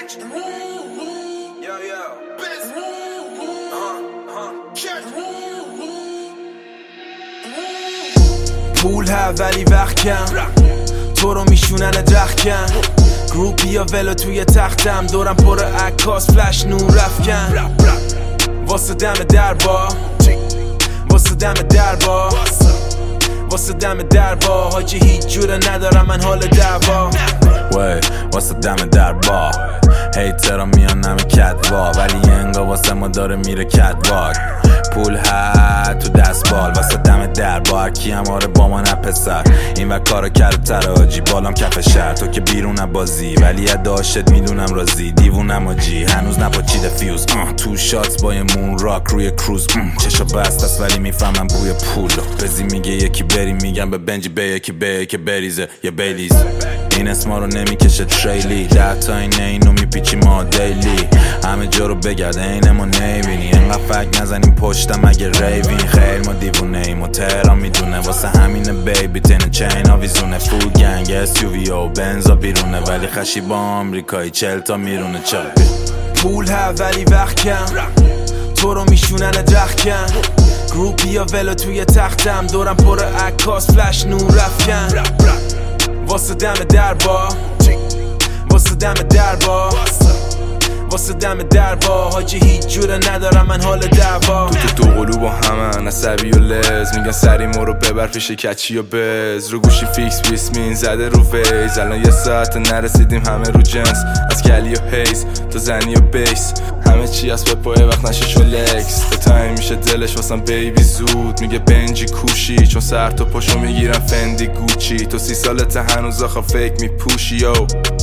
پول ها ولی وقت کم، تو رو میشونن درخکن. گروپی یا ولو توی تختم، دورم پر عکاس فلش نور رفکن. واسه دم دربا، واسه دم دربا، واسه دم دربا. حاجی هیچ جوره ندارم من حال دعوا. واسه دم دربا هیترا میان نمی کدوا، ولی انگا واسه ما داره میره کدواک. پول ها تو دست بال واسه دم دربا، هرکی هم آره با ما نپسر. این و کارو کرد تر آجی، بالام کف شهر. تو که بیرون بازی ولی داشت میدونم رازی. دیوونم آجی هنوز نپاچیده فیوز. تو شات با یه مون راک روی کروز. چشا بست است ولی میفهمم بوی پولو. بزی میگه یکی بری، میگم به بنجی به یکی به که بریزه یه بیلیز. این اسما رو نمیکشه تریلی، 10 تا اینو میپیچی ما دیلی. همه جا رو بگرده این ما نمیبینی، انقدر فک نزنیم پشتم اگه ریوین. خیلی ما دیوونه ایم و تهران میدونه، واسه همینه بیبی تن چین آویزونه. فول گنگ SUV و بنزا بیرونه، ولی خشی با آمریکایی 40 تا میرونه. چرا پول ها ولی وقت کم، تو رو میشونن درخکن. گروپی یا ولو توی تختم، دورم پر عکاس فلش نور رفکن. واسه دم دربا، واسه دم دربا، واسه دم دربا. حاجی هیچ جوره ندارم من حال دعوا. تو دو قلو با همن عصبی و لز، میگن سری ما رو ببر پیش کچی و بز. رو گوشی فیکس بیسمین زده رو ویز، الان یه ساعت نرسیدیم همه رو جنس. از کلی و هیز تا زنی و بیس، همه چی از به پای وقت نشه چون لکس. به تایم میشه دلش واسم بیبی زود، میگه بنجی کوشی چون سر تو پاشو میگیرم فندی گوچی. تو 30 سالت هنوز آخه فیک میپوشی یو.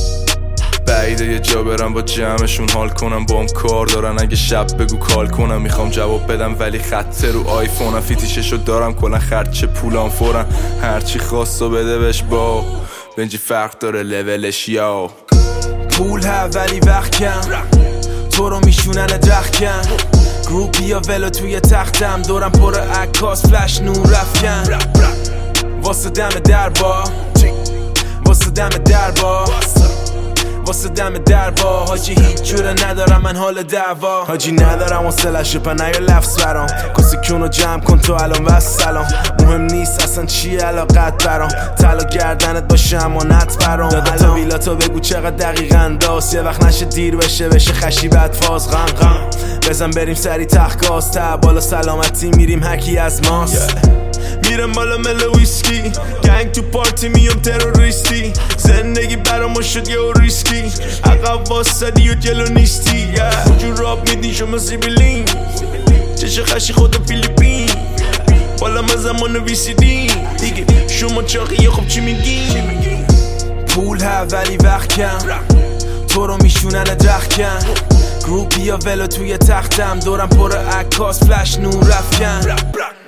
بعیده یه جا برم با جمعشون حال کنم، با هم کار دارن اگه شب بگو کال کنم. میخوام جواب بدم ولی خط رو آیفونم، فیتیششو دارم کلا خرچه پولام فورن. هرچی خواستو بده بهش با بنجی فرق داره لولش یا. پول ها ولی وقت کم، تو رو میشونن درخکن. گروپی یا ولو توی تختم، دورم پر عکاس فلش نور رفکن. واسه دم دربا، واسه دم دربا، واسه دم دربا. حاجی هیچ جوره ندارم من حال دعوا. حاجی ندارم حوصله‌ش رو پنه یا لفظ برام. کسی کونو جمع کن تو الان و سلام. مهم نیست اصلا چیه علاقت برام، طلا گردنت باشه امانت برام. دادا تا ویلاتو بگو چقدر دقیقاً داست، یه وقت نشه دیر بشه خشی بعد فاز. غم بزن بریم سری تخت تا بالا سلامتی میریم هرکی از ماست. میرم بالا مل ویسکی، گنگ تو پارتی میام تروریستی. زندگی برام شد یه ریسکی، عقب واسدی و جلو نیستی. جو راب میدین شما سیبیلین، چش خشی خود فیلیپین. بالا ما زمان ویسیدین دیگه، شما چاقیه خب چی میگین؟ پول ها ولی وقت کم، تو رو میشونن درخکن. گروپی یا ولو توی تختم، دورم پر عکاس فلش نور رفکن.